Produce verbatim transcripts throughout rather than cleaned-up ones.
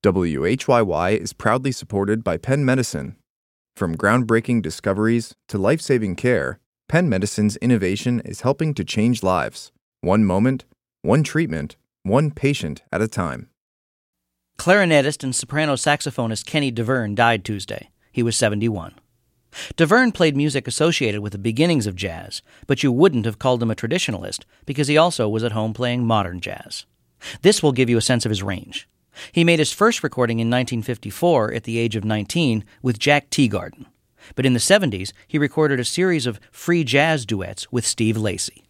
W H Y Y is proudly supported by Penn Medicine. From groundbreaking discoveries to life-saving care, Penn Medicine's innovation is helping to change lives, one moment, one treatment, one patient at a time. Clarinetist and soprano saxophonist Kenny DeVerne died Tuesday. He was seventy-one. DeVerne played music associated with the beginnings of jazz, but you wouldn't have called him a traditionalist because he also was at home playing modern jazz. This will give you a sense of his range. He made his first recording in nineteen fifty-four at the age of nineteen with Jack Teagarden. But in the seventies, he recorded a series of free jazz duets with Steve Lacy.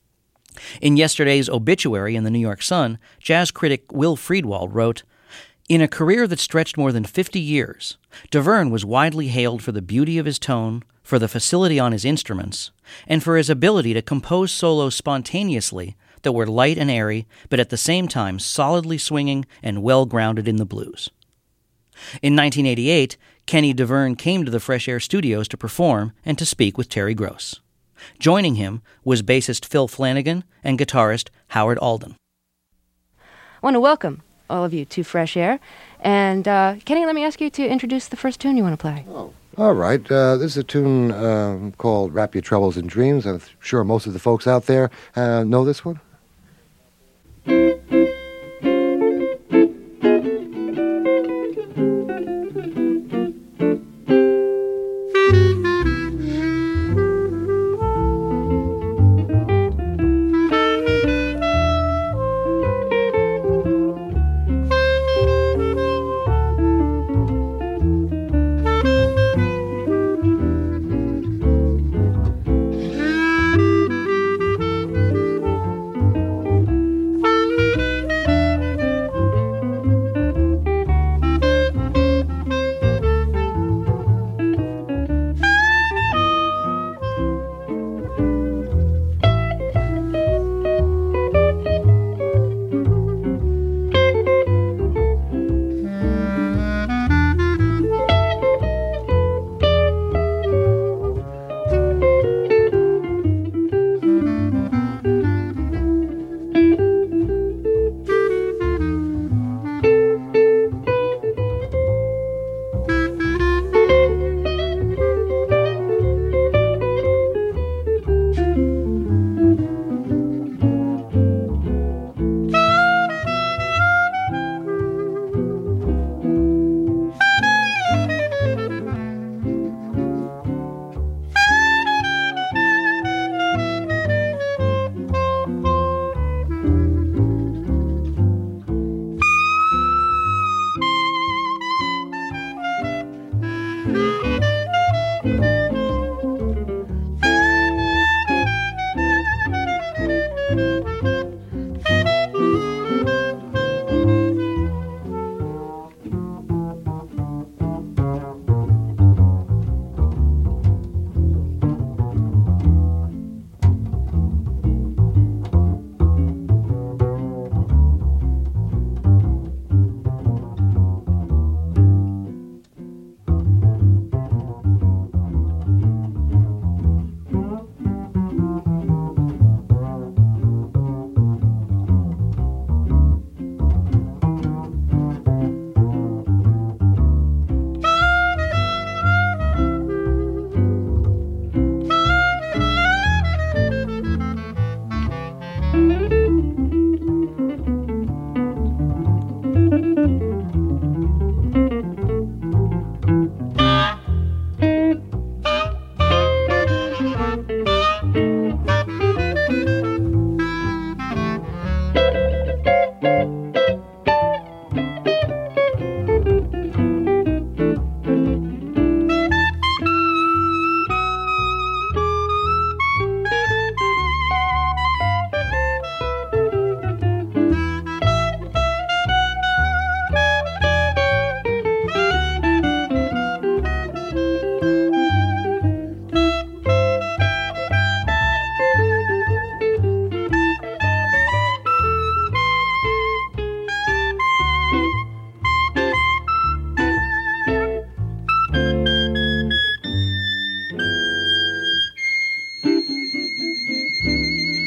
In yesterday's obituary in the New York Sun, jazz critic Will Friedwald wrote, "In a career that stretched more than fifty years, DeVerne was widely hailed for the beauty of his tone, for the facility on his instruments, and for his ability to compose solos spontaneously that were light and airy, but at the same time solidly swinging and well-grounded in the blues." In nineteen eighty-eight, Kenny DeVerne came to the Fresh Air Studios to perform and to speak with Terry Gross. Joining him was bassist Phil Flanagan and guitarist Howard Alden. I want to welcome all of you to Fresh Air. And, uh, Kenny, let me ask you to introduce the first tune you want to play. Oh, all right. Uh, this is a tune uh, called Wrap Your Troubles in Dreams. I'm sure most of the folks out there uh, know this one.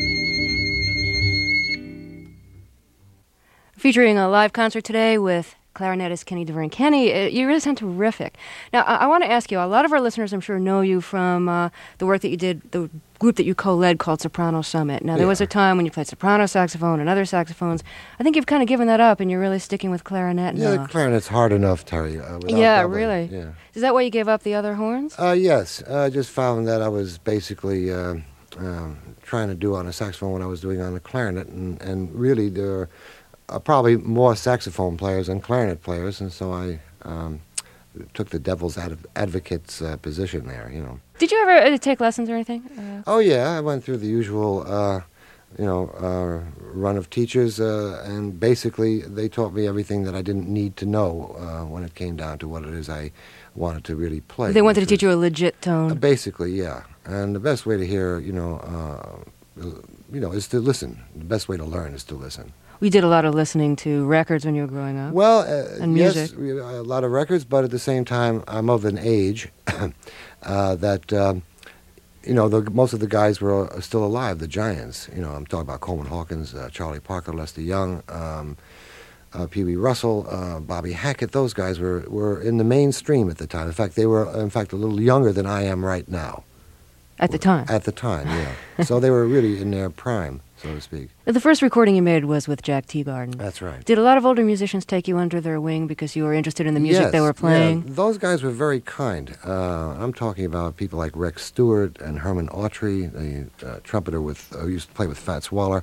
Featuring a live concert today with clarinetist Kenny DeVerne. Kenny, uh, you really sound terrific. Now, I, I want to ask you, a lot of our listeners, I'm sure, know you from uh, the work that you did, the group that you co-led called Soprano Summit. Now, there Yeah. was a time when you played soprano saxophone and other saxophones. I think you've kind of given that up, and you're really sticking with clarinet Yeah, now. the clarinet's hard enough, Terry. Uh, without Yeah, doubling. really? Yeah. Is that why you gave up the other horns? Uh, yes, I just found that I was basically uh, uh, trying to do on a saxophone what I was doing on a clarinet, and, and really there are probably more saxophone players than clarinet players, and so I um, took the devil's ad- advocate's uh, position there, you know. Did you ever uh, take lessons or anything? Uh, Oh, yeah, I went through the usual, uh, you know, uh, run of teachers, uh, and basically they taught me everything that I didn't need to know uh, when it came down to what it is I wanted to really play. they wanted to which teach was- you a legit tone. Uh, basically, yeah. And the best way to hear, you know, uh, you know, is to listen. The best way to learn is to listen. We did a lot of listening to records when you were growing up. Well, uh, And yes, music. we- a lot of records, but at the same time, I'm of an age uh, that, um, you know, the, most of the guys were uh, still alive, the giants. You know, I'm talking about Coleman Hawkins, uh, Charlie Parker, Lester Young, um, uh, Pee Wee Russell, uh, Bobby Hackett. Those guys were, were in the mainstream at the time. In fact, they were, in fact, a little younger than I am right now. At the time. At the time, yeah. So they were really in their prime, so to speak. The first recording you made was with Jack Teagarden. That's right. Did a lot of older musicians take you under their wing because you were interested in the music Yes, they were playing? yeah, those guys were very kind. Uh, I'm talking about people like Rex Stewart and Herman Autry, the uh, trumpeter with uh, who used to play with Fats Waller.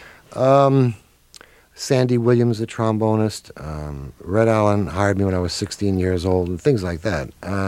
Um, Sandy Williams, the trombonist. Um, Red Allen hired me when I was sixteen years old, and things like that. Uh,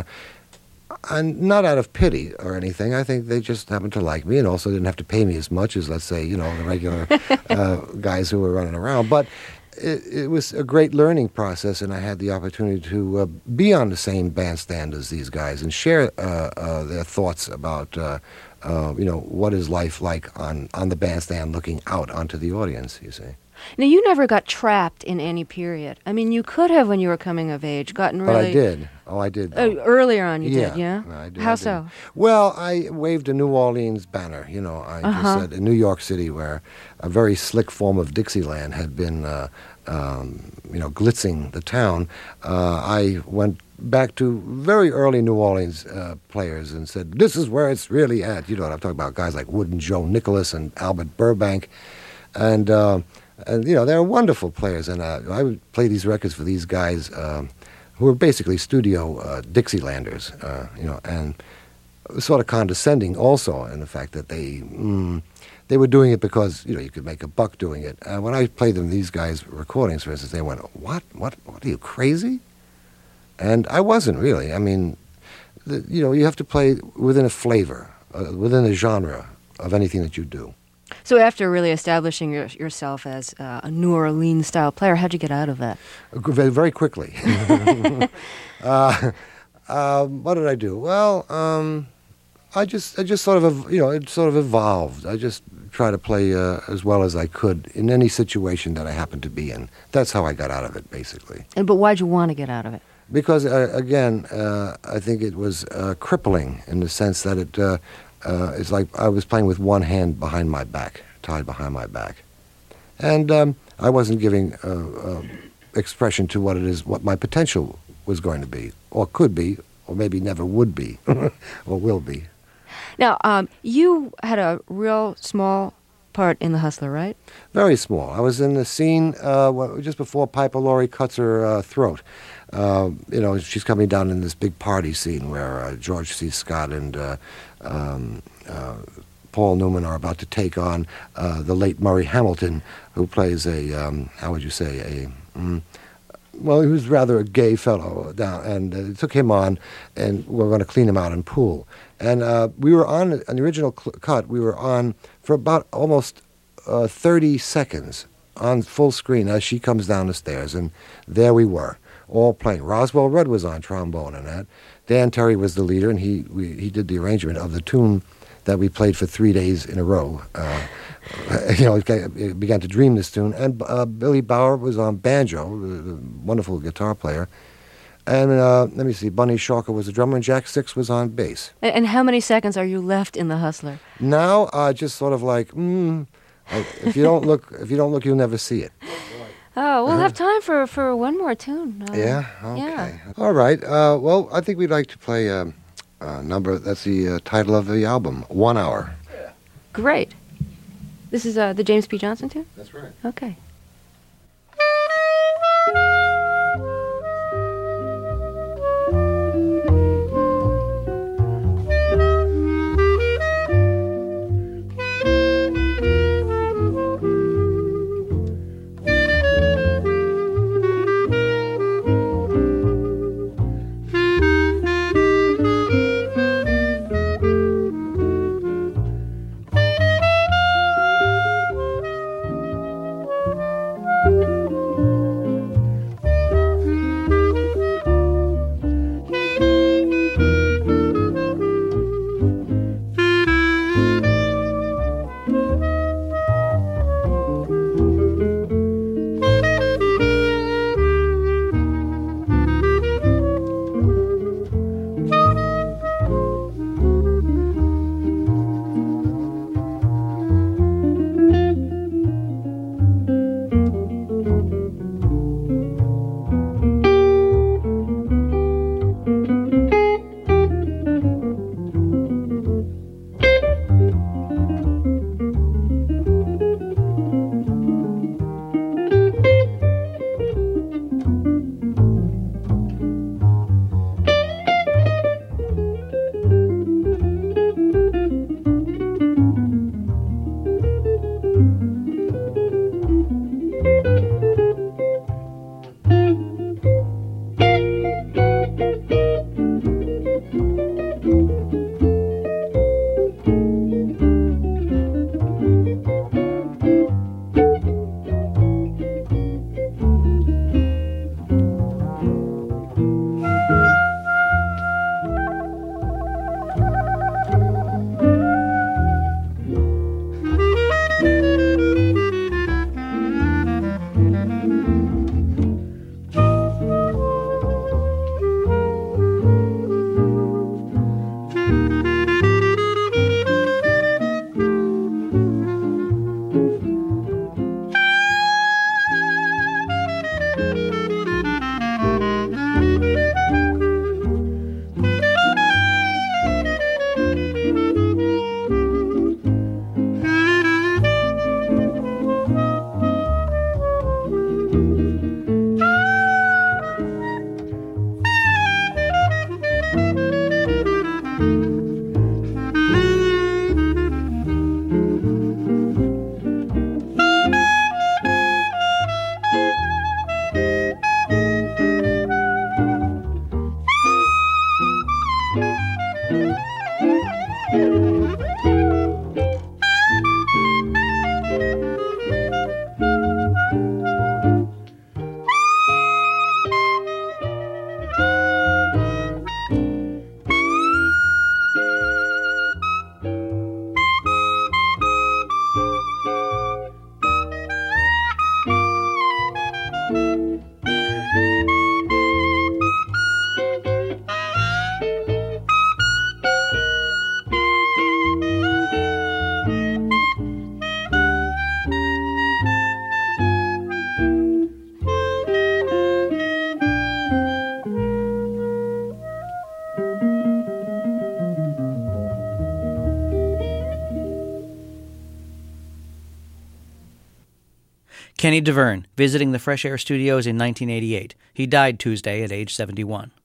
and not out of pity or anything. I think they just happened to like me and also didn't have to pay me as much as, let's say, you know, the regular uh, guys who were running around. But it, it was a great learning process, and I had the opportunity to uh, be on the same bandstand as these guys and share uh, uh, their thoughts about, uh, uh, you know, what is life like on, on the bandstand looking out onto the audience, you see. Now, you never got trapped in any period. I mean, you could have, when you were coming of age, gotten really... But I did. Oh, I did. Uh, though. earlier on you Yeah, did, yeah? I did, How I did. so? Well, I waved a New Orleans banner, you know. I Uh-huh. just said in New York City, where a very slick form of Dixieland had been, uh, um, you know, glitzing the town. Uh, I went back to very early New Orleans uh, players and said, this is where it's really at. You know what I'm talking about, guys like Wooden Joe Nicholas and Albert Burbank. And, uh, and you know, they're wonderful players. And uh, I would play these records for these guys um, who were basically studio uh, Dixielanders, uh, you know, and sort of condescending also in the fact that they mm, they were doing it because, you know, you could make a buck doing it. Uh, when I played them these guys' recordings, for instance, they went, what? What? What are you, crazy? And I wasn't really. I mean, the, you know, you have to play within a flavor, uh, within a genre of anything that you do. So after really establishing your, yourself as uh, a New Orleans-style player, how'd you get out of that? Very, very quickly. uh, uh, what did I do? Well, um, I just, I just sort of, you know, it sort of evolved. I just tried to play uh, as well as I could in any situation that I happened to be in. That's how I got out of it, basically. And, but why'd you want to get out of it? Because, uh, again, uh, I think it was uh, crippling in the sense that it, uh, uh, it's like I was playing with one hand behind my back, tied behind my back. And um, I wasn't giving uh, uh, expression to what it is, what my potential was going to be, or could be, or maybe never would be, or will be. Now, um, you had a real small part in The Hustler, right? Very small. I was in the scene uh, wh- just before Piper Laurie cuts her uh, throat. Uh, you know, she's coming down in this big party scene where uh, George C. Scott and uh, um, uh, Paul Newman are about to take on uh, the late Murray Hamilton, who plays a, um, how would you say, a... Mm, well, he was rather a gay fellow, down, and uh, took him on, and we were going to clean him out in pool. And uh, we were on, an original cl- cut, we were on for about almost uh, thirty seconds on full screen as she comes down the stairs, and there we were, all playing. Roswell Rudd was on trombone and that. Dan Terry was the leader, and he we, he did the arrangement of the tune that we played for three days in a row. Uh, you know, it began to dream this tune. And uh, Billy Bauer was on banjo, the, the wonderful guitar player. And uh, let me see, Bunny Shalker was the drummer, and Jack Six was on bass. And, and how many seconds are you left in The Hustler? Now, uh, just sort of like, mm, if you don't look, if you don't look, you'll never see it. Oh, we'll have time for, for one more tune. Uh, Yeah. Okay. Yeah. All right. Uh, well, I think we'd like to play a, a number. That's the uh, title of the album, One Hour. Great. This is uh, the James P. Johnson tune? That's right. Okay. Kenny Davern, visiting the Fresh Air Studios in nineteen eighty-eight. He died Tuesday at age seventy-one.